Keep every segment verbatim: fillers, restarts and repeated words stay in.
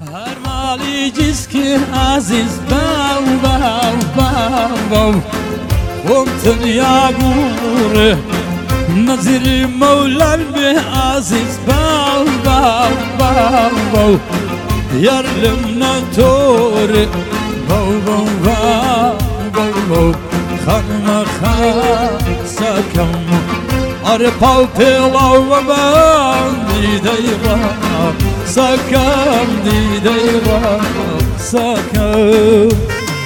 هر مالی جسکی عزیز باو باو باو باو ومتن یا گوره نظری مولان به عزیز باو باو باو باو یارلم نتوره باو باو باو باو باو خانم خاصکم آره پاو پیلاو و من دیده را سکم دیده را سکم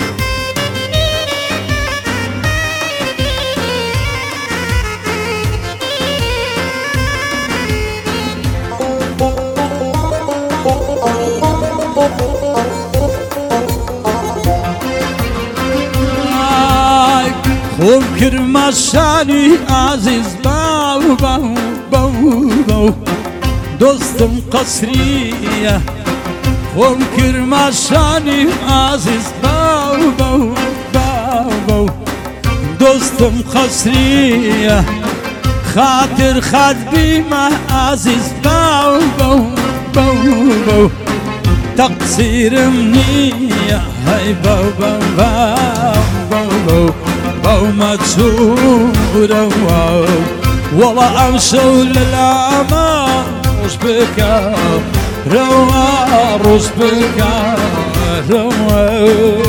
خوب کرماشانی عزیز باو باو باو باو دوستم قصریه خوب کرماشانی عزیز باو باو باو باو دوستم قصریه خاطر خد بیمه عزیز باو باو باو باو تقصیرم نیه های باو باو باو باو باو مجهورة واو والله أمشوا للأما روش بكا روا روش بكا روا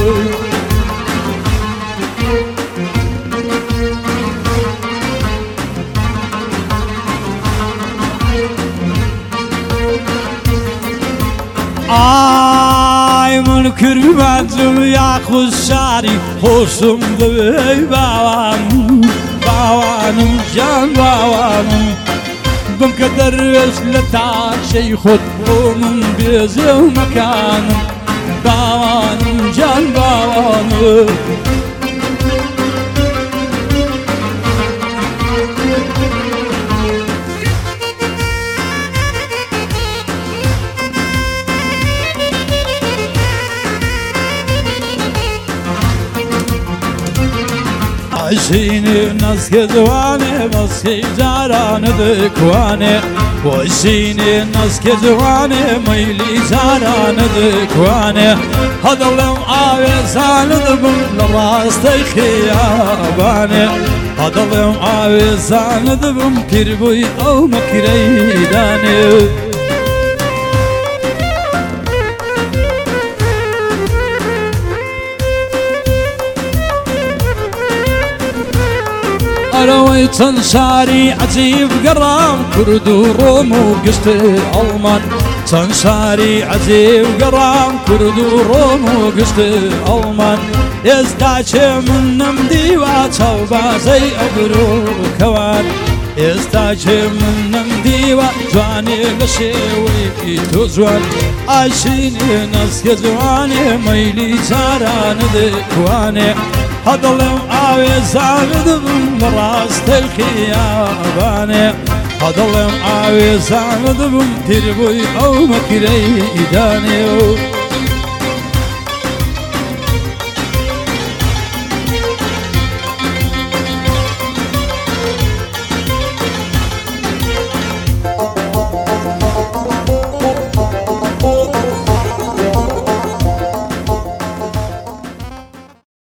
Ay من کرمانم یا خوشاری خوشم دوی باوانم باوانم جان باوانم بم کدرش لتاشی خود بومم بیزم مکانم باوانم جان باوانم عشيني ناس كدواني بس جاران ذكواني وعشيني ناس كدواني ميلي جاران ذكواني هذا اللي معاوزان ذبم لراستي خياباني هذا اللي معاوزان ذبم كربوي او مكريداني روي تنشاري عجيب قرام كرد وروم وقشت ألمان تنشاري عجيب قرام كرد وروم وقشت ألمان يزداش من نمدي واتوبا زي أبرو كوان يزداش من نمدي وجواني قشيوي تزوان عايشيني ناس كزواني ميلي جاران ذكواني هذا اللي معاوزان ذبم راستي الخياباني هذا اللي معاوزان ذبم تربوي او مكريداني